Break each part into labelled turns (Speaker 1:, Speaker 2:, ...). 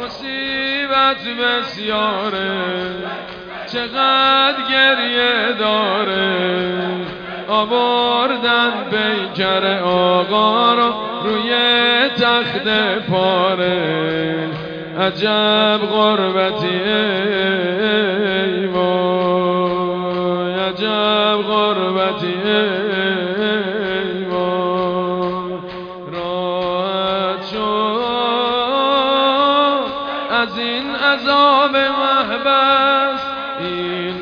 Speaker 1: مصیبت بسیاره چقدر گریه داره آوردن پیکر آقا رو روی تخت پاره عجب غربتی ای وای عجب غربتی ای وای راحت شد از این عذاب محبس این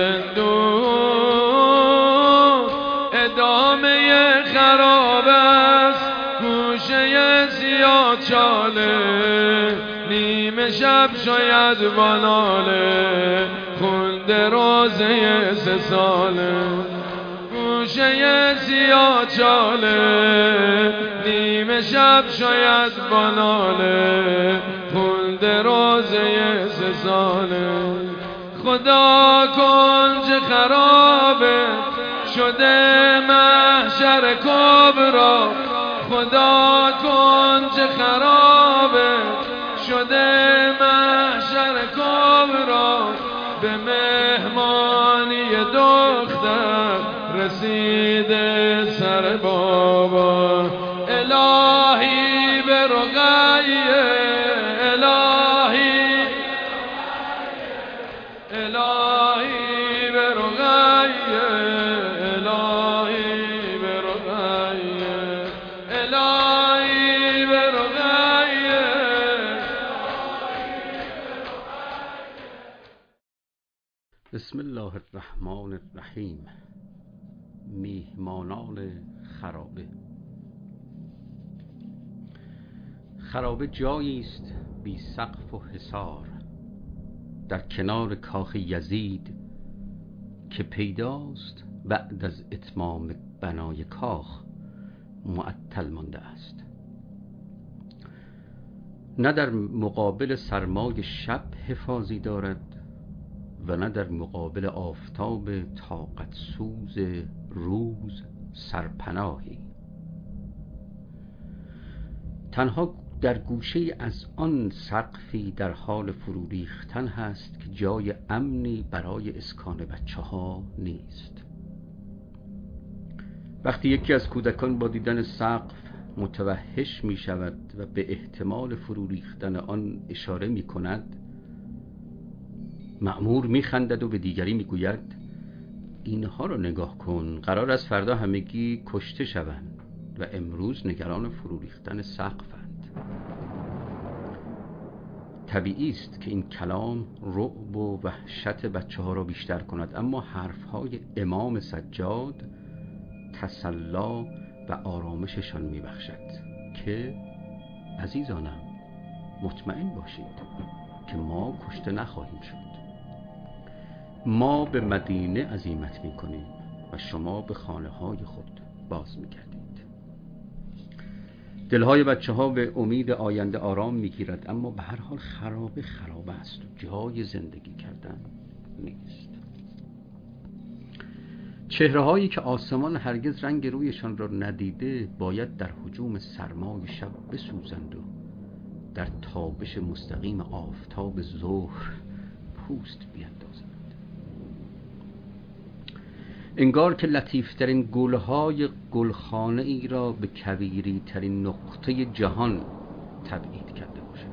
Speaker 1: زندون ادامه خراب است گوشه زیاد چاله نیمه شب شاید باناله خونده روزه 3 ساله گوشه زیاد چاله نیمه شب شاید باناله خونده روزه 3 ساله خدا کنج خرابه شده محشر کبرا خدا کنج خرابه شده محشر کبرا به مهمانی دختر رسیده سر بابا الهی به رقیه الهی الهی به رقیه الهی به رقیه الهی به رقیه
Speaker 2: بسم الله الرحمن الرحیم. میهمانان خرابه. خرابه جایی است بی سقف و حصار در کنار کاخ یزید که پیداست بعد از اتمام بنای کاخ معطل مانده است. نه در مقابل سرمای شب حفاظی دارد و نه در مقابل آفتاب طاقت سوز روز سرپناهی. تنها در گوشه از آن سقفی در حال فرو ریختن هست که جای امنی برای اسکان بچه‌ها نیست. وقتی یکی از کودکان با دیدن سقف متوحش می شود و به احتمال فرو ریختن آن اشاره می کند، مأمور می خندد و به دیگری می گوید اینها رو نگاه کن، قرار است فردا همگی کشته شوند و امروز نگران فرو ریختن سقفند. طبیعی است که این کلام رعب و وحشت بچه‌ها را بیشتر کند، اما حرفهای امام سجاد تسلا و آرامششان میبخشد که عزیزانم مطمئن باشید که ما کشته نخواهیم شد. ما به مدینه عزیمت میکنیم و شما به خانه های خود باز میگردید. دلهای بچه ها به امید آینده آرام میگیرد، اما به هر حال خرابه است و جای زندگی کردن نیست. چهره هایی که آسمان هرگز رنگ رویشان را ندیده باید در هجوم سرمای شب بسوزند و در تابش مستقیم آفتاب ظهر پوست بیندازند. انگار که لطیفترین گلهای گلخانه ای را به کویری ترین نقطه جهان تبعید کرده باشد.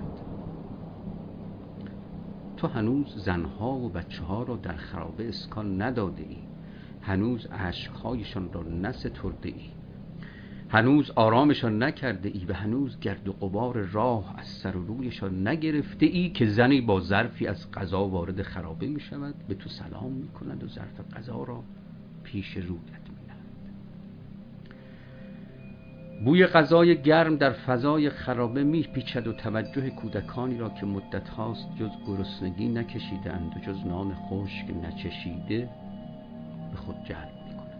Speaker 2: تو هنوز زنها و بچه ها را در خرابه اسکان نداده ای، هنوز اشکهایشان را نسترده ای، هنوز آرامشان نکرده ای و هنوز گرد و غبار راه از سر و رویشان نگرفته ای که زنی با ظرفی از غذا وارد خرابه می شود، به تو سلام می کند و ظرف غذا را پیش رویت می نهد. بوی غذای گرم در فضای خرابه می پیچد و توجه کودکانی را که مدت هاست جز گرسنگی نکشیده اند و جز نان خشک نچشیده به خود جلب می کند.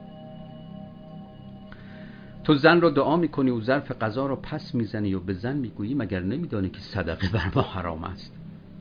Speaker 2: تو زن را دعا می کنی و ظرف غذا را پس می زنی و به زن می گویی مگر نمی دانی که صدقه بر ما حرام است؟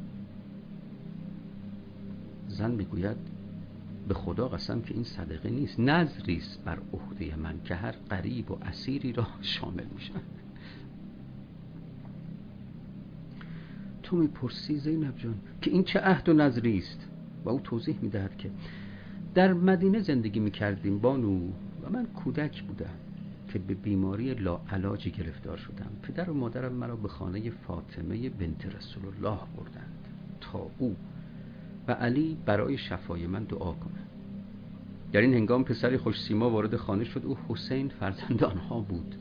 Speaker 2: زن می گوید به خدا قسم که این صدقه نیست، نذری است بر عهده من که هر غریب و اسیری را شامل می شود. تو میپرسی زینب جان که این چه عهد و نظری است؟ و او توضیح میدهد که در مدینه زندگی میکردیم بانو و من کودک بودم که به بیماری لاعلاجی گرفتار شدم. پدر و مادرم مرا به خانه فاطمه بنت رسول الله بردند تا او و علی برای شفای من دعا کنند. در این هنگام پسری خوش سیما وارد خانه شد. او حسین فرزند آنها بود.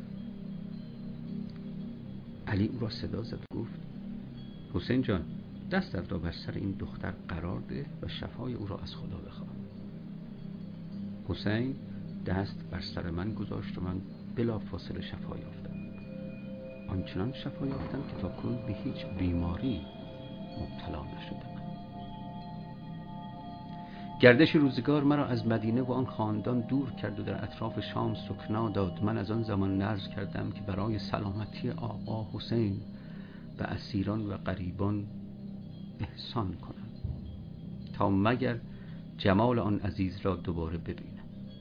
Speaker 2: علی او را صدا زد، گفت حسین جان، دستت را بر سر این دختر قرار ده و شفای او را از خدا بخواه. حسین دست بر سر من گذاشت و من بلا فاصله شفا یافتم. آنچنان شفا یافتم که تا کنون به هیچ بیماری مبتلا نشدم. گردش روزگار مرا از مدینه و آن خاندان دور کرد و در اطراف شام سکنا داد. من از آن زمان نذر کردم که برای سلامتی آقا حسین به اسیران و غریبان احسان کنم تا مگر جمال آن عزیز را دوباره ببینم.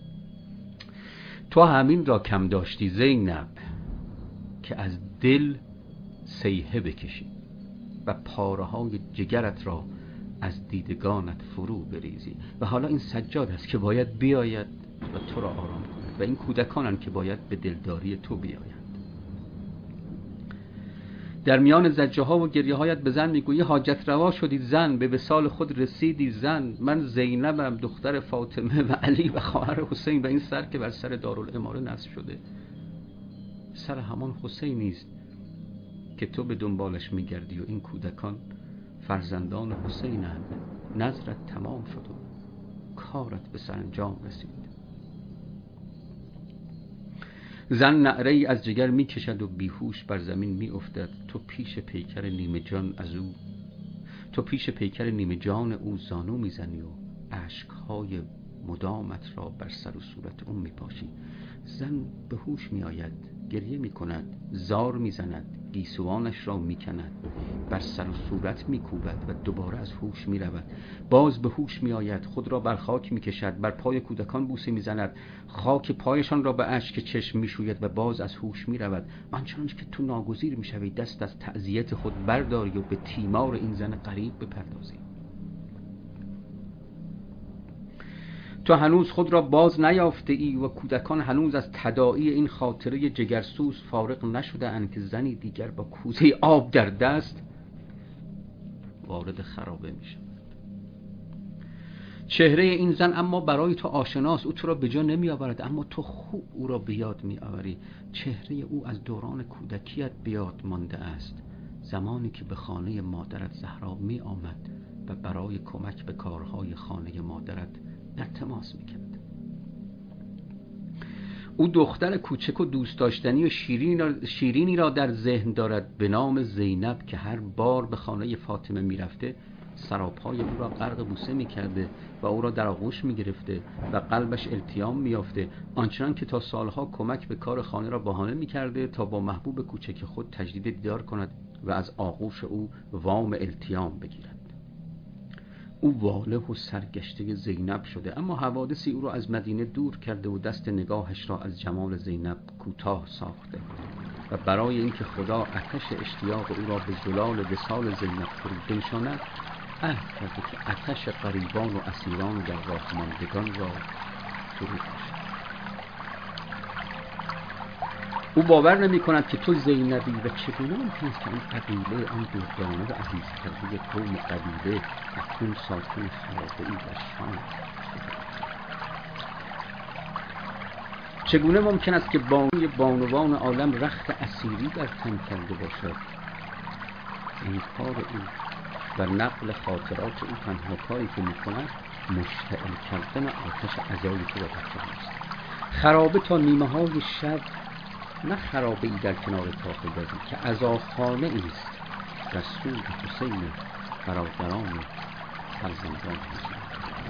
Speaker 2: تو همین را کم داشتی زینب که از دل سیحه بکشی و پاره های جگرت را از دیدگانت فرو بریزی. و حالا این سجاد است که باید بیاید و تو را آرام کند و این کودکانند که باید به دلداری تو بیایند. در میان زجه ها و گریه هایت به زن میگویی حاجت روا شدی زن، به وصال خود رسیدی زن. من زینبم، دختر فاطمه و علی و خواهر حسین و این سر که بر سر دارالاماره نصب شده سر همان حسینی است که تو به دنبالش میگردی و این کودکان فرزندان حسینند. نظرت تمام شد و کارت به سرانجام رسید. زن نعره ای از جگر می کشد و بیهوش بر زمین می افتد. تو پیش پیکر نیمه جان او زانو می زنی و اشکهای مدامت را بر سر و صورت او می پاشی. زن به هوش می آید، گریه می کند، زار می زند، گیسوانش را می کند، بر سر و صورت می کوبد و دوباره از هوش می رود. باز به هوش می آید، خود را بر خاک می کشد، بر پای کودکان بوسه می زند، خاک پایشان را به اشک چشم می شوید و باز از هوش می رود. آنچنان که تو ناگزیر می شوی دست از تعزیت خود برداری و به تیمار این زن غریب بپردازی. تو هنوز خود را باز نیافته ای و کودکان هنوز از تداعی این خاطره جگرسوز فارغ نشده اند که زنی دیگر با کوزه آب در دست وارد خرابه می شود. چهره این زن اما برای تو آشناست. او تو را به جا نمی آورد اما تو خوب او را به یاد می آوری. چهره او از دوران کودکیت به یاد مانده است، زمانی که به خانه مادرت زهرا می آمد و برای کمک به کارهای خانه مادرت التماس میکرد. او دختر کوچک و دوست داشتنی و شیرینی را در ذهن دارد به نام زینب که هر بار به خانه فاطمه میرفته سراپای او را غرق بوسه میکرده و او را در آغوش میگرفته و قلبش التیام میافته، آنچنان که تا سالها کمک به کار خانه را بهانه میکرده تا با محبوب کوچک خود تجدید دیدار کند و از آغوش او وام التیام بگیرد. او واله و سرگشته زینب شده، اما حوادثی او را از مدینه دور کرده و دست نگاهش را از جمال زینب کوتاه ساخته و برای اینکه خدا آتش اشتیاق او را به زلال وصال زینب فرو بنشاند عهد کرده که آتش غریبان و اسیران در راه ماندگان را فرو کشد. او باور نمی کند که تو زینبی و چگونه ممکن است که آن قبیله، آن دردانه و عزیز کرده قوم قبیله اکنون ساکن خرابه‌ای در شام شده. چگونه ممکن است که بانوی بانوان عالم رخت اسیری در تن کرده باشد؟ انکار او و نقل خاطرات او تنها کاری که می کند مشتعل کردن آتش عزای تو را در جان است. خرابه تا نیمه های شب، نه خرابه ای در کنار کاخ گزی که عزاخانه ایست در سود حسین برادران فرزندان حسین.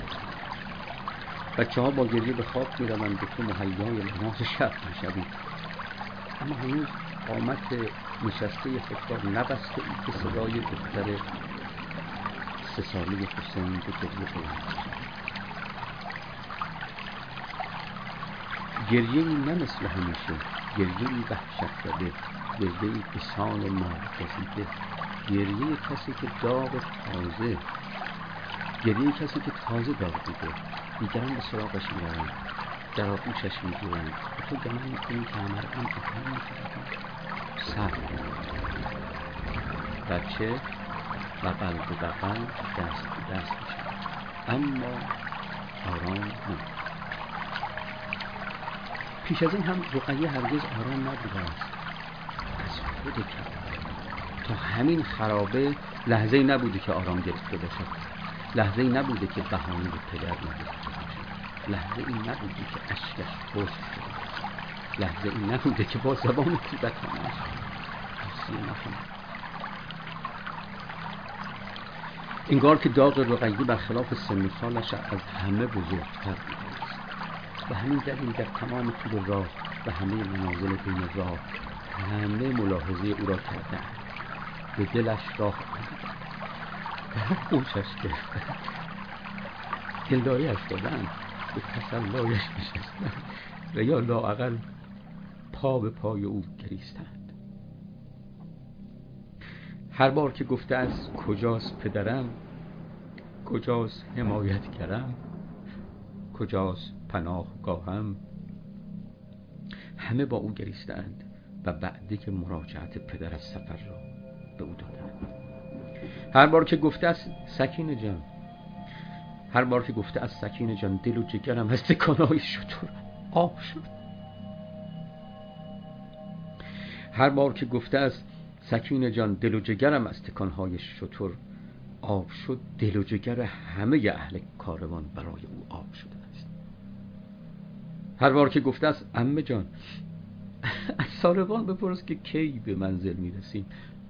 Speaker 2: بچه ها با گریه به خواب می روند و تو مهیای نماز شب می شوی، اما هنوز قامت نشسته خود را نبسته ای که صدای دختر 3 ساله حسین به گریه بلند شد. گریه ای نه مثل همیشه، گریه‌ای وحشت زده، گریه‌ای بسان ناگزیده، گریه کسی که داغ تازه، گریه کسی که تازه داغ دیده. دیگران به سراغش می‌روند، در آغوشش می‌گیرند و تو گمان می‌کنی که عمرقاً آرام می‌گیرد. صبر بچه بغل به بغل، دست به دست می‌شود، اما آرام نمی‌گیرد. پیش از این هم رقیه هرگز آرام نبوده است. از خود کرد تا همین خرابه لحظه‌ای نبوده که آرام گرفته باشد، لحظه‌ای نبوده که بهانه به پدر نگفته باشد، لحظه‌ای نبوده که اشکش خشک شده باشد، لحظه‌ای نبوده که با زبان کودکانش توصیه نکند. انگار که داغ رقیه برخلاف سن و سالش از همه بزرگتر بوده است. به همین دلیل در تمام طول راه و همه منازل بین راه همه ملاحظه او را کردند، به دلش راه آمدند، در آغوشش گرفتند، دلداریش دادند، به تسلایش نشستند و یا لااقل پا به پای او گریستند. هر بار که گفته است کجاست پدرم، کجاست حمایتگرم، کجاست پناهگاهم، همه با او گریستند و وعده که مراجعت پدر از سفر را به او دادند. هر بار که گفته است سکینه جان، هر بار که گفته است سکینه جان، دل و جگرم از تکانهای شتر آب شد. هر بار که گفته است سکینه جان، دل و جگرم از تکانهای شتر آب شد، دل و جگر همه اهل کاروان برای او آب شده است. هر بار که گفته است عمه جان، از ساربان بپرس که کی به منزل میرسیم.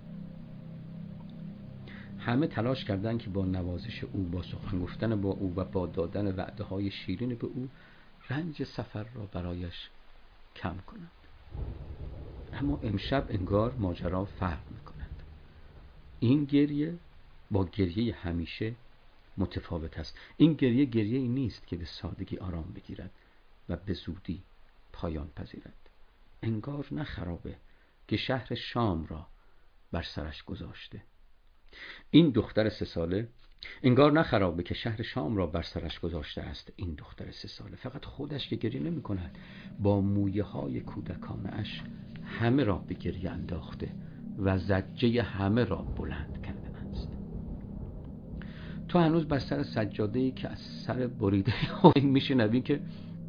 Speaker 2: همه تلاش کردند که با نوازش او، با سخن گفتن با او و با دادن وعده های شیرین به او رنج سفر را برایش کم کنند. اما امشب انگار ماجرا فرق می‌کند. این گریه با گریه همیشه متفاوت است. این گریه گریه‌ای نیست که به سادگی آرام بگیرد و به زودی پایان پذیرد. انگار نه خرابه که شهر شام را بر سرش گذاشته. این دختر 3 ساله انگار نه خرابه که شهر شام را بر سرش گذاشته است. این دختر 3 ساله فقط خودش که گریه نمی کند، با مویه های کودکانش همه را به گریه انداخته و زجه همه را بلند کرده است. تو هنوز بر سر سجاده‌ای که از سر بریده های میشنوی که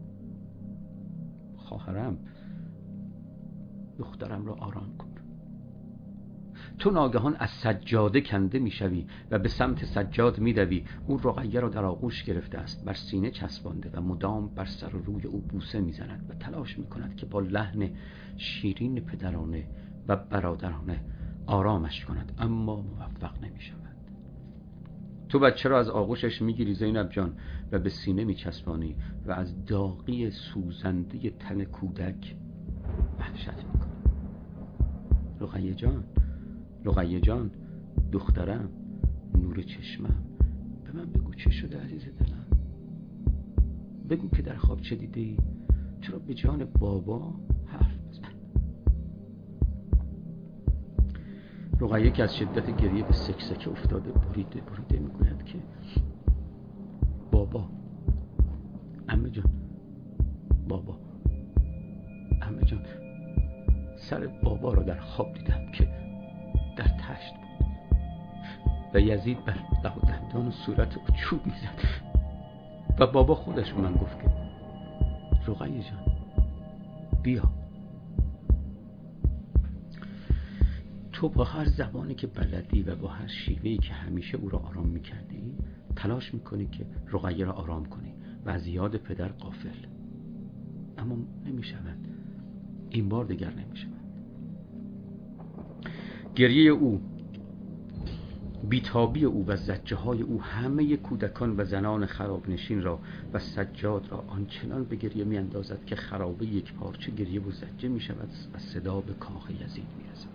Speaker 2: خواهرم، دخترم را آرام کن. تو ناگهان از سجاده کنده میشوی و به سمت سجاد میدوی. او رقیه را در آغوش گرفته است، بر سینه چسبانده و مدام بر سر و روی او بوسه میزند و تلاش میکند که با لحن شیرین پدرانه و برادرانه آرامش کند، اما موفق نمیشود. تو بچه را از آغوشش میگیری زینب جان و به سینه میچسبانی و از داغی سوزنده تن کودک وحشت میکنی. رقیه جان، رقیه جان، دخترم، نور چشمم، به من بگو چه شده عزیز دلم. بگو که در خواب چه دیدی؟ چرا به جان بابا حرف بزن. رقیه که از شدت گریه به سکسکه افتاده بریده میگوید که بابا، عمه جان، بابا، عمه جان، سر بابا را در خواب دیدم که در تشت بود و یزید بر لب و دندان و صورت او چوب میزد و بابا خودش من گفت که رقیه جان بیا. تو با هر زبانی که بلدی و با هر شیوهی که همیشه او را آرام میکردی تلاش میکنی که رقیه را آرام کنی و از یاد پدر غافل، اما نمیشود. این بار دیگر نمیشود. گریه او، بیتابی او و زجه های او همه کودکان و زنان خراب نشین را و سجاد را آنچنان به گریه می اندازد که خرابه یک پارچه گریه و زجه می شود و صدا به کاخ یزید می رسد.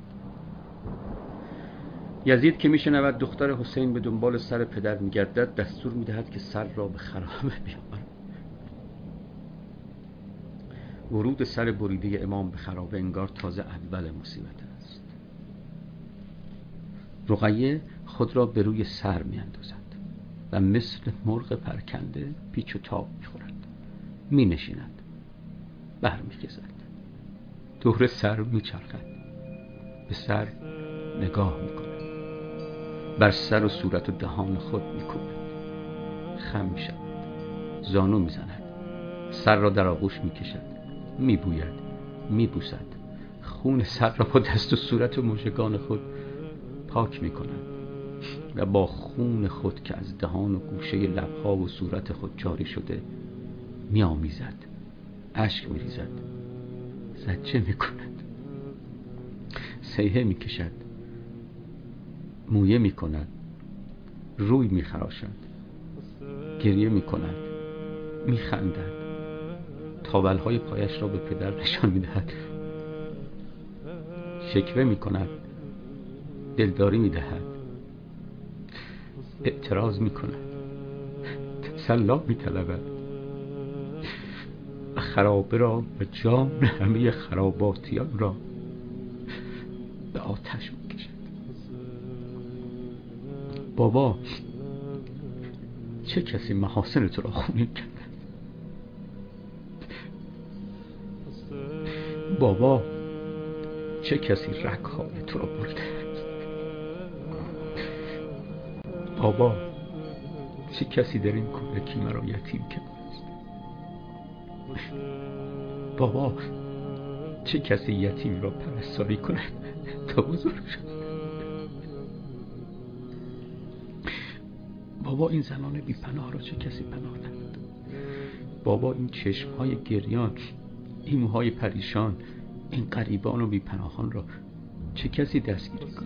Speaker 2: یزید که می شنود دختر حسین به دنبال سر پدر می گردد دستور می دهد که سر را به خرابه بیاورد. ورود سر بریده امام به خرابه انگار تازه اول مصیبت است. رقیه خود را به روی سر می اندازد و مثل مرغ پرکنده پیچ و تاب می خورد. می نشیند، بر می کشد، دور سر می چرخد، به سر نگاه می کند، بر سر و صورت و دهان خود می کوبد، خم می شود، زانو می زند، سر را در آغوش می کشد، می بوید، می بوسد، خون سر را با دست و صورت و مژگان خود پاک می کند و با خون خود که از دهان و گوشه لبها و صورت خود جاری شده می آمیزد، اشک می ریزد، زجه می کند، صیحه می کشد، مویه می کند، روی می خراشد، گریه می کند، می خندد، تاولهای پایش را به پدر نشان می دهد، شکوه می کند، دلداری می دهد، اعتراض می کند، تسلی می طلبد و خرابه را و جان همه خراباتیان را به آتش می کشد. بابا، چه کسی محاسن تو را خونین کرد؟ بابا، چه کسی رگ‌های تو را بریده است؟ بابا، چه کسی در این کودکی مرا یتیم کرده است؟ بابا، چه کسی یتیم را پرستاری کند تا بزرگ شد؟ بابا، این زنان بی پناه را چه کسی پناه دهد؟ بابا، این چشم‌های گریان، این موهای پریشان، این غریبان و بی پناهان را چه کسی دستگیری کند؟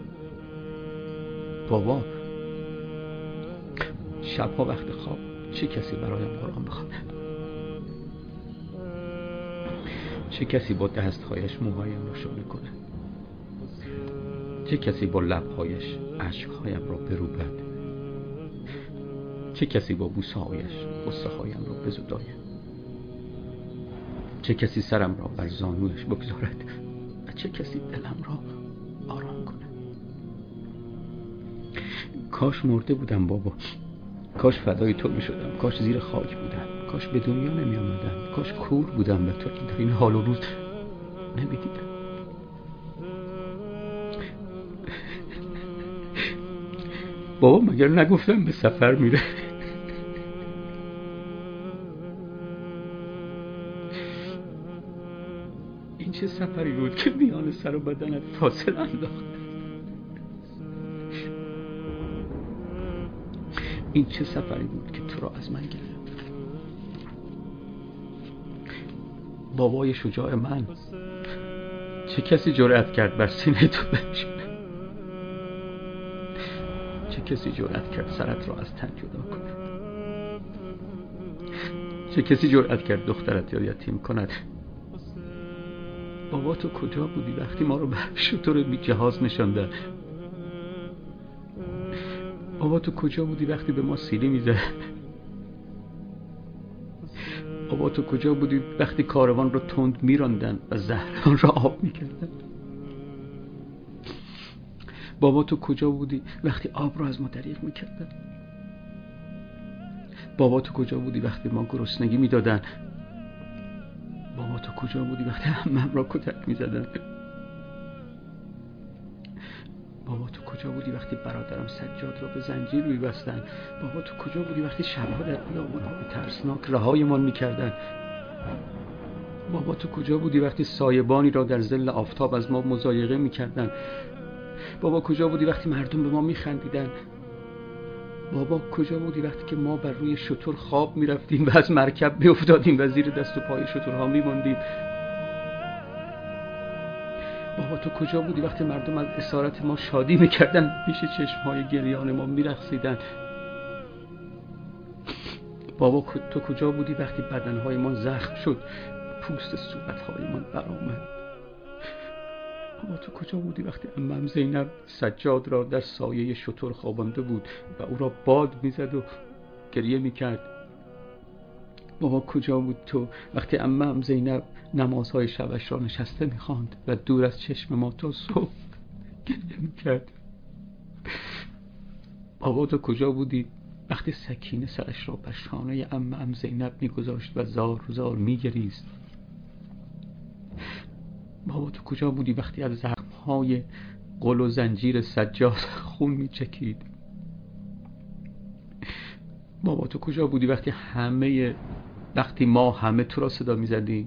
Speaker 2: بابا، شبها وقت خواب چه کسی برایم قرآن بخواند؟ چه کسی با دستهایش موهایم را شانه کند؟ چه کسی با لبهایش اشکهایم را بروبد؟ چه کسی با بوسهایش غصه هایم را بزداید؟ چه کسی سرم را بر زانویش بگذارد و چه کسی دلم را آرام کند؟ کاش مرده بودم بابا، کاش فدای تو می شدم، کاش زیر خاک بودم، کاش به دنیا نمی آمدم، کاش کور بودم و تو را در این حال و روز نمی دیدم. بابا، مگر نگفتم به سفر میره؟ این چه سفری بود که میان سر و بدنت فاصله انداخت؟ این چه سفری بود که تو را از من گرفت؟ بابای شجاع من، چه کسی جرأت کرد بر سینه تو بنشیند؟ چه کسی جرأت کرد سرت را از تن جدا کند؟ چه کسی جرأت کرد دخترت را یتیم کند؟ بابا، تو کجا بودی وقتی ما رو به شتر بی جهاز نشاندن؟ بابا، تو کجا بودی وقتی به ما سیلی میزد؟ بابا، تو کجا بودی وقتی کاروان رو تند میراندن و زهران را آب میکردن؟ بابا، تو کجا بودی وقتی آب رو از ما دریغ میکردن؟ بابا، تو کجا بودی وقتی ما گرسنگی میدادن؟ بابا، تو کجا بودی وقتی عمم را کتک میزدن؟ بابا، تو کجا بودی وقتی برادرم سجاد را به زنجیر میبستن؟ بابا، تو کجا بودی وقتی شبها در بیابان‌های ترسناک رهایمان میکردن؟ بابا، تو کجا بودی وقتی سایبانی را در ظل آفتاب از ما مضایقه میکردن؟ بابا، کجا بودی وقتی مردم به ما میخندیدن؟ بابا، کجا بودی وقتی که ما بر روی شتر خواب میرفتیم و از مرکب میافتادیم و زیر دست و پای شترها میماندیم؟ بابا، تو کجا بودی وقتی مردم از اسارت ما شادی میکردن، پیش چشمهای گریان ما میرقصیدن؟ بابا، تو کجا بودی وقتی بدنهای ما زخم شد، پوست صورتهای ما برآمد؟ بابا، تو کجا بودی وقتی عمم زینب سجاد را در سایه شتر خوابانده بود و او را باد میزد و گریه میکرد؟ بابا کجا بود تو وقتی عمم زینب نمازهای شبش را نشسته می‌خواند و دور از چشم ما تا صبح گریه می‌کرد؟ بابا تو کجا بودی وقتی سکینه سرش را بر شانه عمم زینب می‌گذاشت و زار زار می‌گریست؟ بابا تو کجا بودی وقتی از زخم‌های قل و زنجیر سجاد خون می‌چکید؟ بابا تو کجا بودی وقتی ما همه تو را صدا می‌زدیم؟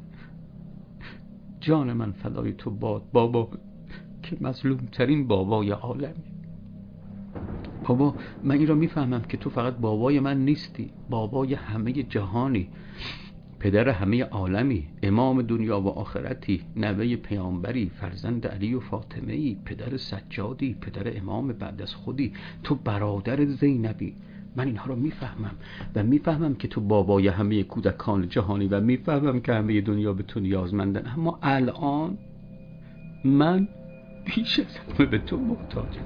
Speaker 2: جان من فدای تو باد بابا که مظلومترین بابای عالمی. بابا من این را میفهمم که تو فقط بابای من نیستی، بابای همه جهانی، پدر همه عالمی، امام دنیا و آخرتی، نوه پیامبری، فرزند علی و فاطمه‌ای، پدر سجادی، پدر امام بعد از خودی، تو برادر زینبی. من اینها رو میفهمم و میفهمم که تو بابای همه کودکان جهانی و میفهمم که همه دنیا به تو نیازمندن، اما الان من بیش از همه به تو محتاجم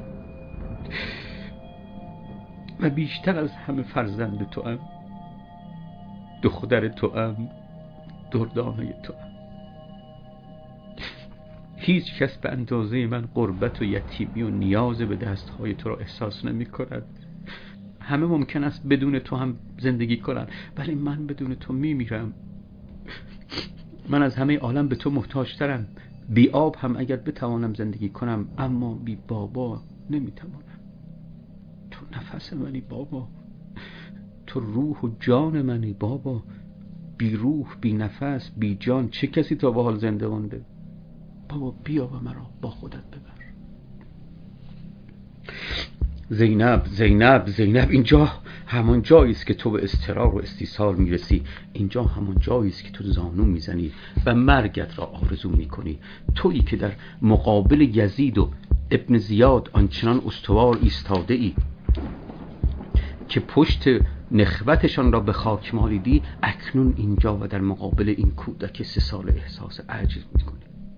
Speaker 2: و بیشتر از همه فرزند تو ام، دختر تو ام، دردانه تو ام. هیچ کس به اندازه من غربت و یتیمی و نیاز به دستهای تو را احساس نمی کند. همه ممکن است بدون تو هم زندگی کنند، ولی من بدون تو میمیرم. من از همه عالم به تو محتاجترم. بی آب هم اگر بتوانم زندگی کنم، اما بی بابا نمیتوانم. تو نفس منی بابا، تو روح و جان منی بابا. بی روح، بی نفس، بی جان چه کسی تا به حال زنده مونده؟ بابا بیا و مرا با خودت ببر. زینب زینب زینب، اینجا همان جایی است که تو به اضطرار و استیصال میرسی. اینجا همان جایی است که تو زانو میزنی و مرگت را آرزو میکنی. تویی که در مقابل یزید و ابن زیاد آنچنان استوار ایستاده ای که پشت نخوتشان را به خاک مالیدی، اکنون اینجا و در مقابل این کودک 3 ساله احساس عجز میکنی.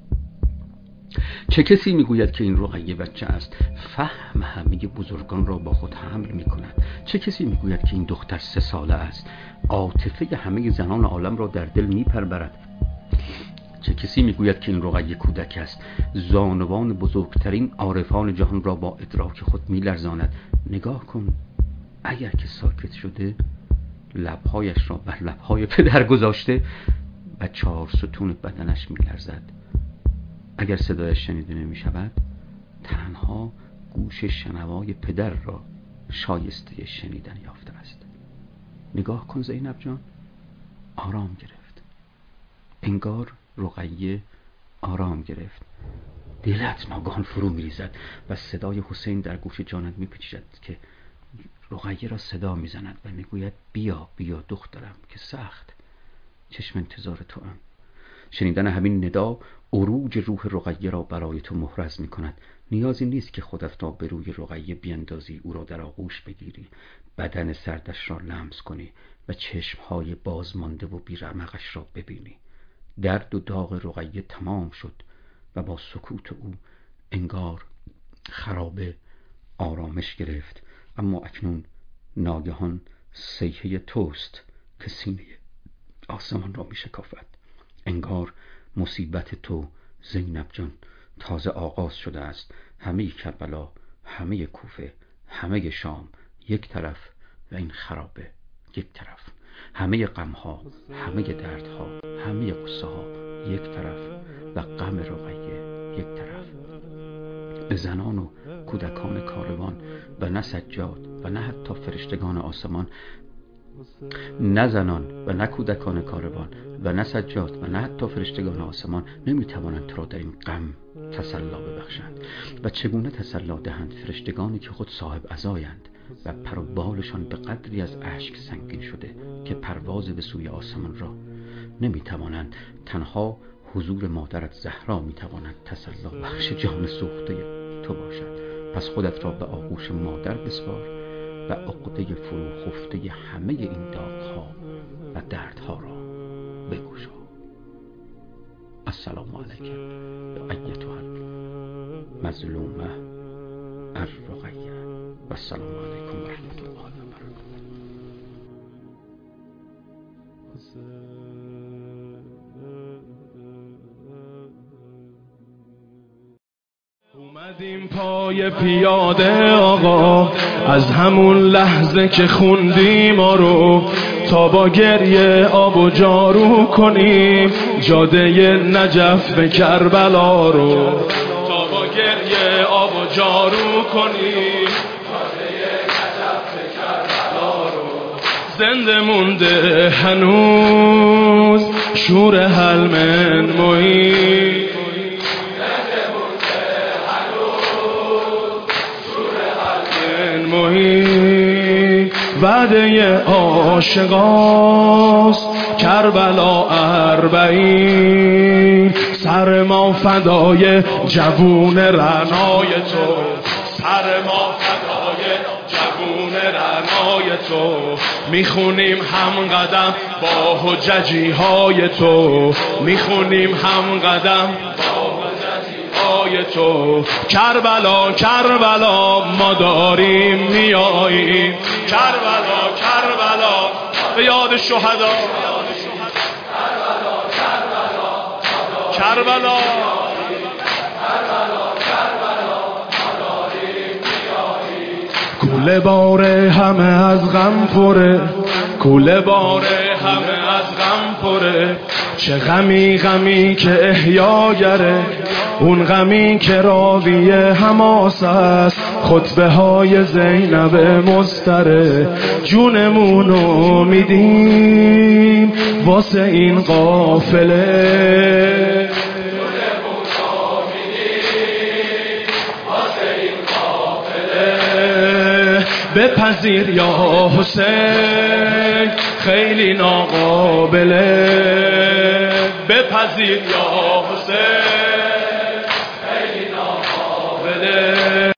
Speaker 2: چه کسی میگوید که این رقیه بچه است؟ فهم همه بزرگان را با خود حمل میکند. چه کسی میگوید که این دختر 3 ساله است؟ عاطفه همه زنان عالم را در دل میپرورد. چه کسی میگوید که این رقیه کودک است؟ زانوان بزرگترین عارفان جهان را با ادراک خود میلرزاند. نگاه کن، اگر که ساکت شده، لبهایش را بر لبهای پدر گذاشته و 4 ستون بدنش میلرزد. اگر صدایش شنیده نمی شود، تنها گوش شنوای پدر را شایسته شنیدن یافته است. نگاه کن زینب جان، آرام گرفت. انگار رقیه آرام گرفت. دلت ناگهان فرو میریزد و صدای حسین در گوش جانت میپیچد که رقیه را صدا میزند و میگوید بیا بیا دخترم که سخت چشم انتظار تو ام. شنیدن همین ندا عروج روح رقیه را برای تو محرز می کند. نیازی نیست که خودت را به روی رقیه بیندازی، او را در آغوش بگیری، بدن سردش را لمس کنی و چشمهای بازمانده و بیرمقش را ببینی. درد و داغ رقیه تمام شد و با سکوت او انگار خرابه آرامش گرفت. اما اکنون ناگهان صیحه توست که سینه آسمان را می شکافد. انگار مصیبت تو زینب جان تازه آغاز شده است. همه کربلا، همه کوفه، همه شام یک طرف و این خرابه یک طرف. همه غمها، همه دردها، همه قصه ها یک طرف و غم رقیه یک طرف. به زنان و کودکان کاروان و نه سجاد و نه حتی فرشتگان آسمان، نه زنان و نه کودکان کاروان و نه سجاد و نه حتی فرشتگان آسمان نمیتوانند تو را در این غم تسلا ببخشند. و چگونه تسلا دهند فرشتگانی که خود صاحب عزایند و پر و بالشان به قدری از اشک سنگین شده که پرواز به سوی آسمان را نمیتوانند. تنها حضور مادرت زهرا میتواند تسلا بخش جان سوخته تو باشد. پس خودت را به آغوش مادر بسپار و عقده فرو خفته همه این داغ‌ها و دردها را بگشا. السلام علیکم یا ایتها المظلومه الرقیه و السلام علیکم و رحمت الله و برکاته.
Speaker 3: اومدیم پای پیاده آقا، از همون لحظه که خوندی ما رو، تا با گریه آب و جارو کنیم جاده نجف به کربلا رو، تا با گریه آب و جارو کنیم جاده نجف به کربلا رو. زنده مونده هنوز شور حلمن محیط، وعده عاشقاست کربلا 40، سر ما فدای جوون رعنای تو، سر ما فدای جوون رعنای تو. میخونیم هم قدم با حججی های تو، میخونیم هم قدم با های تو. کربلا کربلا ما داریم میاییم، کربلا کربلا به یاد شهدا، کربلا کوله باره همه از غم پره، کوله باره همه از غم پره. چه غمی غمی که احیاگره، اون غمی که راوی حماس است، خطبه های زینب مستره. جونمونو میدیم واسه این قافله، بپذیر یا حسین خیلی ناقابله، بپذیر یا حسین خیلی ناقابله.